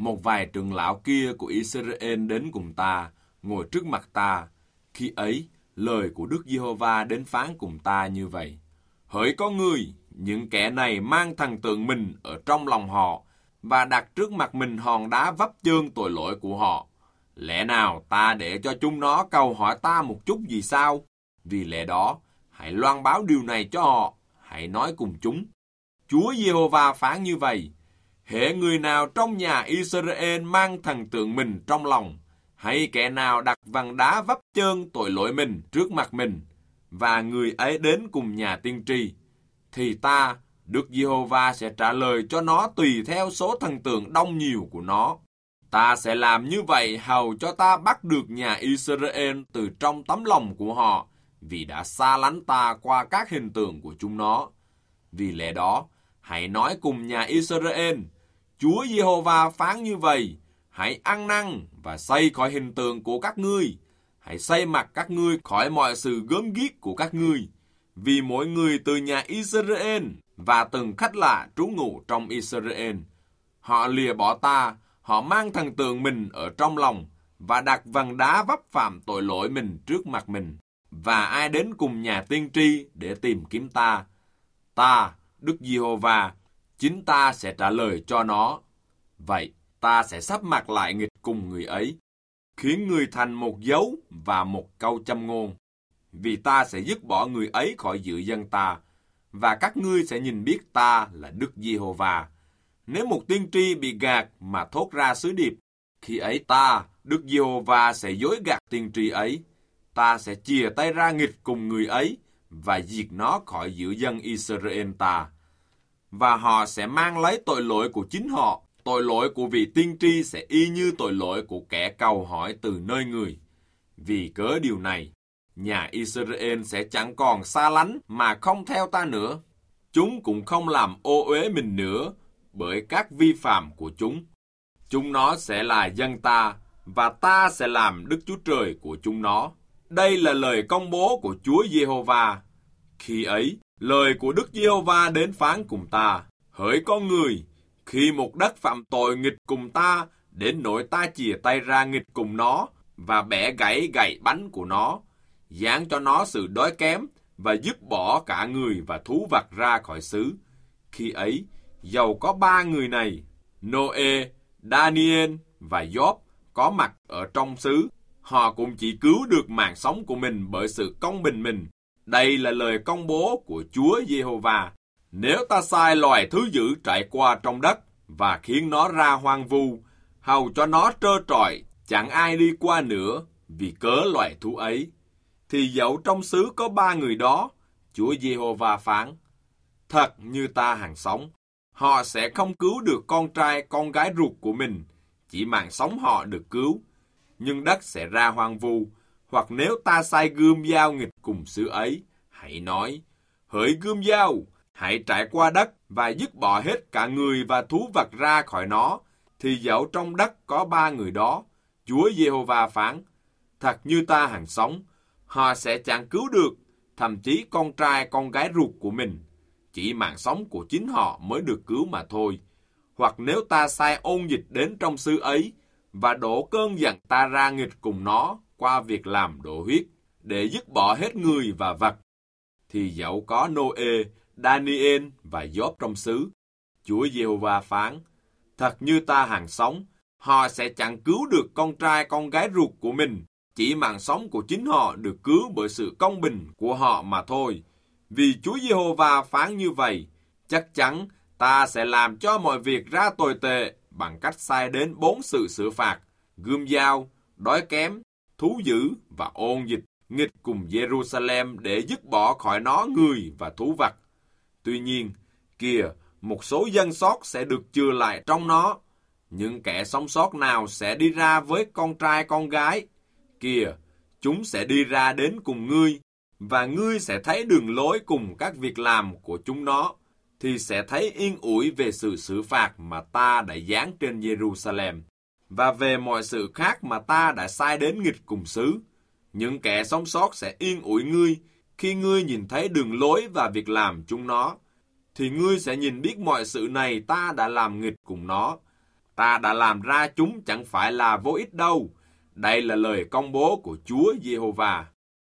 một vài trưởng lão kia của Israel đến cùng ta, ngồi trước mặt ta. Khi ấy, lời của Đức Giê-hô-va đến phán cùng ta như vậy: hỡi có người, những kẻ này mang thần tượng mình ở trong lòng họ, và đặt trước mặt mình hòn đá vấp chơn tội lỗi của họ. Lẽ nào ta để cho chúng nó cầu hỏi ta một chút gì sao? Vì lẽ đó, hãy loan báo điều này cho họ, hãy nói cùng chúng: Chúa Giê-hô-va phán như vậy: hễ người nào trong nhà Israel mang thần tượng mình trong lòng, hay kẻ nào đặt vàng đá vấp chơn tội lỗi mình trước mặt mình, và người ấy đến cùng nhà tiên tri, thì ta, Đức Giê-hô-va sẽ trả lời cho nó tùy theo số thần tượng đông nhiều của nó. Ta sẽ làm như vậy hầu cho ta bắt được nhà Israel từ trong tấm lòng của họ, vì đã xa lánh ta qua các hình tượng của chúng nó. Vì lẽ đó, hãy nói cùng nhà Israel: Chúa Giê-hô-va phán như vậy: hãy ăn năn và xây khỏi hình tượng của các ngươi. Hãy xây mặt các ngươi khỏi mọi sự gớm ghiếc của các ngươi. Vì mỗi người từ nhà Israel và từng khách lạ trú ngụ trong Israel, họ lìa bỏ ta, họ mang thần tượng mình ở trong lòng và đặt vàng đá vấp phạm tội lỗi mình trước mặt mình. Và ai đến cùng nhà tiên tri để tìm kiếm ta? Ta, Đức Giê-hô-va, chính ta sẽ trả lời cho nó. Vậy, ta sẽ sắp mặt lại nghịch cùng người ấy, khiến người thành một dấu và một câu châm ngôn. Vì ta sẽ dứt bỏ người ấy khỏi giữa dân ta, và các ngươi sẽ nhìn biết ta là Đức Giê-hô-va. Nếu một tiên tri bị gạt mà thốt ra sứ điệp, khi ấy ta, Đức Giê-hô-va sẽ dối gạt tiên tri ấy. Ta sẽ chìa tay ra nghịch cùng người ấy và diệt nó khỏi giữa dân Israel ta. Và họ sẽ mang lấy tội lỗi của chính họ. Tội lỗi của vị tiên tri sẽ y như tội lỗi của kẻ cầu hỏi từ nơi người. Vì cớ điều này, nhà Israel sẽ chẳng còn xa lánh mà không theo ta nữa. Chúng cũng không làm ô uế mình nữa bởi các vi phạm của chúng. Chúng nó sẽ là dân ta, và ta sẽ làm Đức Chúa Trời của chúng nó. Đây là lời công bố của Chúa Giê-hô-va. Khi ấy, lời của Đức Giê-hô-va đến phán cùng ta: hỡi con người, khi một đất phạm tội nghịch cùng ta, đến nỗi ta chìa tay ra nghịch cùng nó, và bẻ gãy gậy bánh của nó, giáng cho nó sự đói kém, và dứt bỏ cả người và thú vật ra khỏi xứ. Khi ấy, dầu có 3 người này, Nô-ê, Đa-ni-ên và Gióp, có mặt ở trong xứ, họ cũng chỉ cứu được mạng sống của mình bởi sự công bình mình. Đây là lời công bố của Chúa Giê-hô-va. Nếu ta sai loài thứ dữ trải qua trong đất và khiến nó ra hoang vu, hầu cho nó trơ trọi, chẳng ai đi qua nữa vì cớ loài thú ấy, thì dẫu trong xứ có 3 người đó, Chúa Giê-hô-va phán: thật như ta hằng sống, họ sẽ không cứu được con trai con gái ruột của mình, chỉ mạng sống họ được cứu, nhưng đất sẽ ra hoang vu. Hoặc nếu ta sai gươm dao nghịch cùng xứ ấy, hãy nói: hỡi gươm dao, hãy trải qua đất và dứt bỏ hết cả người và thú vật ra khỏi nó, thì dẫu trong đất có 3 người đó, Chúa Giê-hô-va phán: thật như ta hằng sống, họ sẽ chẳng cứu được, thậm chí con trai con gái ruột của mình, chỉ mạng sống của chính họ mới được cứu mà thôi. Hoặc nếu ta sai ôn dịch đến trong xứ ấy, và đổ cơn giận ta ra nghịch cùng nó qua việc làm đổ huyết, để dứt bỏ hết người và vật, thì dẫu có Nô-ê, Đa-ni-ên và Gióp trong xứ, Chúa Giê-hô-va phán: thật như ta hằng sống, họ sẽ chẳng cứu được con trai con gái ruột của mình, chỉ mạng sống của chính họ được cứu bởi sự công bình của họ mà thôi. Vì Chúa Giê-hô-va phán như vậy, chắc chắn ta sẽ làm cho mọi việc ra tồi tệ bằng cách sai đến 4 sự xử phạt: gươm dao, đói kém, thú dữ và ôn dịch, nghịch cùng Jerusalem để dứt bỏ khỏi nó người và thú vật. Tuy nhiên, kìa, một số dân sót sẽ được chừa lại trong nó. Những kẻ sống sót nào sẽ đi ra với con trai con gái? Kìa, chúng sẽ đi ra đến cùng ngươi, và ngươi sẽ thấy đường lối cùng các việc làm của chúng nó, thì sẽ thấy yên ủi về sự xử phạt mà ta đã giáng trên Jerusalem, và về mọi sự khác mà ta đã sai đến nghịch cùng xứ. Những kẻ sống sót sẽ yên ủi ngươi khi ngươi nhìn thấy đường lối và việc làm chúng nó, thì ngươi sẽ nhìn biết mọi sự này ta đã làm nghịch cùng nó. ta đã làm ra chúng chẳng phải là vô ích đâu. Đây là lời công bố của Chúa Giê-hô-va.